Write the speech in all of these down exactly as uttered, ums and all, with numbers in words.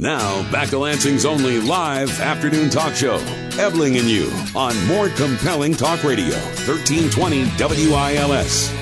Now, back to Lansing's only live afternoon talk show, Ebling and You, on More Compelling Talk Radio, thirteen twenty W I L S.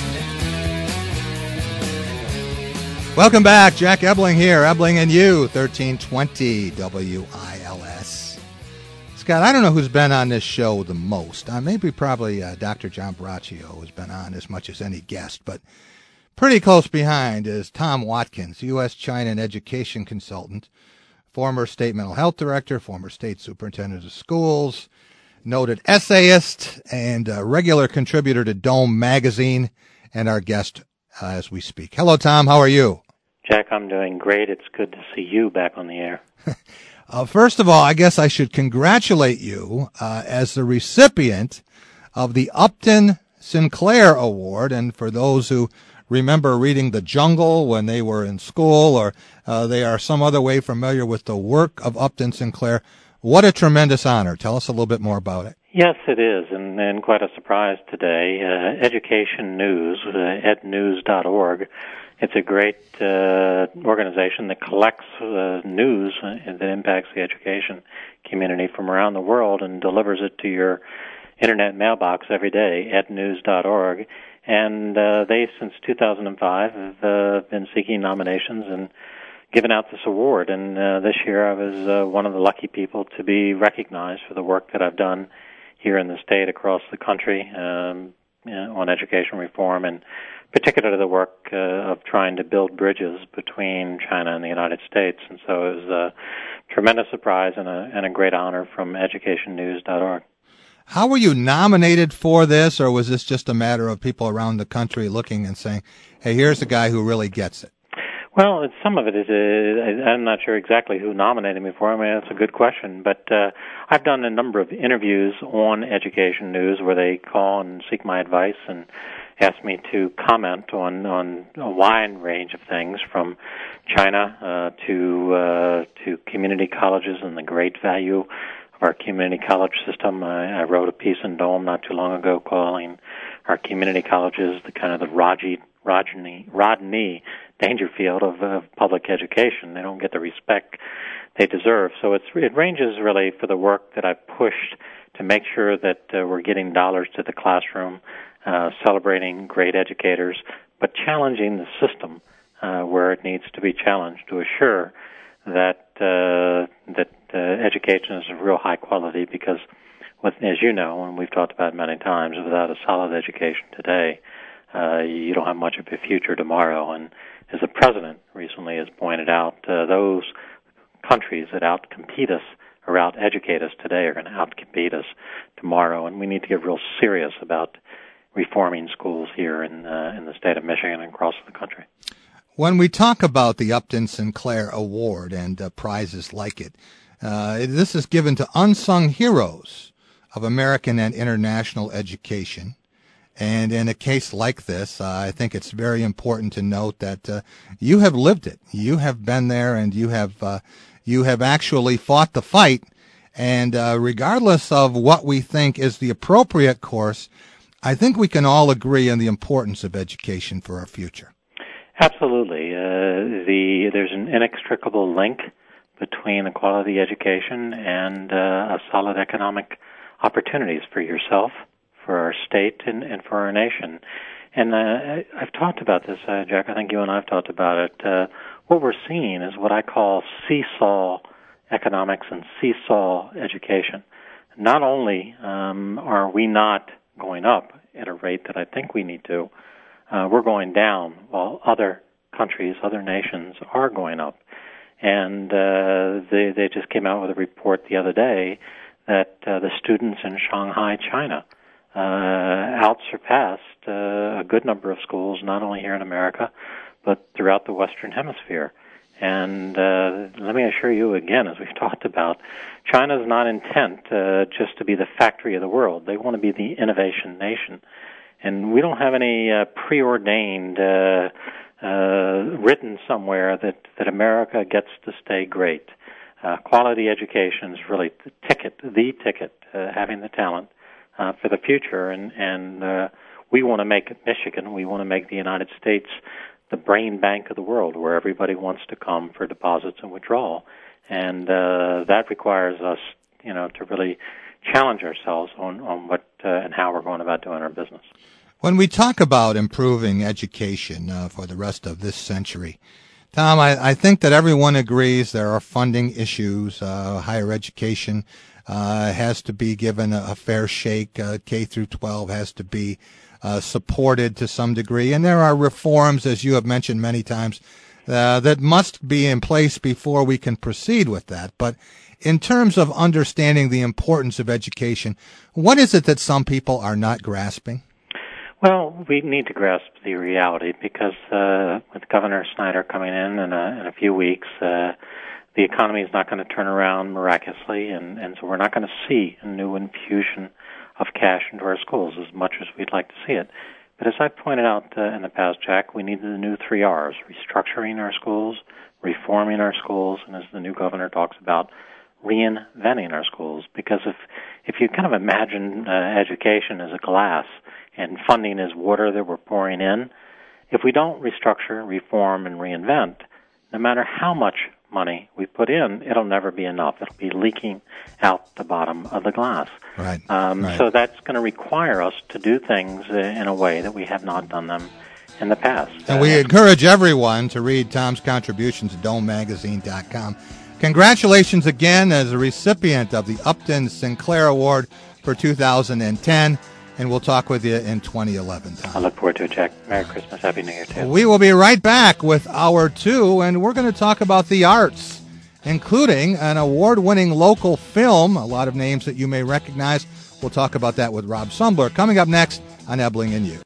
Welcome back. Jack Ebling here, Ebling and You, thirteen twenty W I L S. Scott, I don't know who's been on this show the most. Uh, maybe probably uh, Doctor John Braccio has been on as much as any guest, but pretty close behind is Tom Watkins, U S China and Education Consultant, former state mental health director, former state superintendent of schools, noted essayist, and a regular contributor to Dome Magazine, and our guest uh, as we speak. Hello, Tom. How are you? Jack, I'm doing great. It's good to see you back on the air. uh, first of all, I guess I should congratulate you uh, as the recipient of the Upton Sinclair Award. And for those who remember reading The Jungle when they were in school, or uh, they are some other way familiar with the work of Upton Sinclair, what a tremendous honor. Tell us a little bit more about it. Yes, it is, and, and quite a surprise today. Uh, Education News, uh, ed news dot org, it's a great uh, organization that collects uh, news that impacts the education community from around the world and delivers it to your internet mailbox every day, ed news dot org. And uh, they, since two thousand five, have uh, been seeking nominations and given out this award. And uh, this year I was uh, one of the lucky people to be recognized for the work that I've done here in the state, across the country, um, you know, on education reform, and particularly the work uh, of trying to build bridges between China and the United States. And so it was a tremendous surprise and a, and a great honor from education news dot org. How were you nominated for this, or was this just a matter of people around the country looking and saying, hey, here's a guy who really gets it? Well, it's, some of it is, uh, I'm not sure exactly who nominated me for. I mean, that's a good question. But uh, I've done a number of interviews on Education News where they call and seek my advice and ask me to comment on, on a wide range of things, from China uh, to uh, to community colleges and the great value of our community college system. I, I wrote a piece in Dome not too long ago calling our community colleges the kind of the Rodney, Rodney, Rodney Dangerfield of, of public education. They don't get the respect they deserve. So it's, it ranges really for the work that I've pushed to make sure that uh, we're getting dollars to the classroom, uh, celebrating great educators, but challenging the system uh, where it needs to be challenged to assure that uh, that uh, education is of real high quality. Because, with, as you know, and we've talked about many times, without a solid education today, uh, you don't have much of a future tomorrow. And as the president recently has pointed out, uh, those countries that outcompete us or out-educate us today are going to outcompete us tomorrow, and we need to get real serious about reforming schools here in uh, in the state of Michigan and across the country. When we talk about the Upton Sinclair Award and uh, prizes like it, uh, this is given to unsung heroes of American and international education. And in a case like this, uh, I think it's very important to note that uh, you have lived it. You have been there, and you have uh, you have actually fought the fight. And uh, regardless of what we think is the appropriate course, I think we can all agree on the importance of education for our future. Absolutely. Uh, the there's an inextricable link between a quality education and uh, a solid economic opportunities for yourself, for our state, and, and for our nation. And uh, I've talked about this, uh, Jack. I think you and I have talked about it. Uh, what we're seeing is what I call seesaw economics and seesaw education. Not only um, are we not going up at a rate that I think we need to, uh, we're going down while other countries, other nations are going up. And uh, they, they just came out with a report the other day that uh, the students in Shanghai, China, Uh, outsurpassed uh, a good number of schools, not only here in America, but throughout the Western Hemisphere. And uh, let me assure you again, as we've talked about, China is not intent uh, just to be the factory of the world. They want to be the innovation nation. And we don't have any uh, preordained, uh, uh, written somewhere that, that America gets to stay great. Uh, quality education is really the ticket, the ticket, uh, having the talent Uh, for the future, and, and uh, we want to make Michigan, we want to make the United States the brain bank of the world where everybody wants to come for deposits and withdrawal. And uh, that requires us, you know, to really challenge ourselves on, on what uh, and how we're going about doing our business. When we talk about improving education uh, for the rest of this century, Tom, I, I think that everyone agrees there are funding issues. Uh, higher education uh, has to be given a, a fair shake. Uh, K through twelve has to be uh, supported to some degree. And there are reforms, as you have mentioned many times, uh, that must be in place before we can proceed with that. But in terms of understanding the importance of education, what is it that some people are not grasping? Well, we need to grasp the reality because uh, with Governor Snyder coming in in a, in a few weeks, uh, the economy is not going to turn around miraculously, and, and so we're not going to see a new infusion of cash into our schools as much as we'd like to see it. But as I pointed out uh, in the past, Jack, we need the new three R's: restructuring our schools, reforming our schools, and as the new governor talks about, reinventing our schools. Because if if you kind of imagine uh, education as a glass and funding is water that we're pouring in, if we don't restructure, reform, and reinvent, no matter how much money we put in, it'll never be enough. It'll be leaking out the bottom of the glass. Right. Um, right. So that's going to require us to do things uh, in a way that we have not done them in the past. And uh, we encourage everyone to read Tom's contributions at dome magazine dot com. Congratulations again as a recipient of the Upton Sinclair Award for two thousand ten. And we'll talk with you in twenty eleven, Tom. I look forward to it, Jack. Merry Christmas. Happy New Year, too. We will be right back with Hour two, and we're going to talk about the arts, including an award-winning local film, a lot of names that you may recognize. We'll talk about that with Rob Sumbler coming up next on Ebling and You.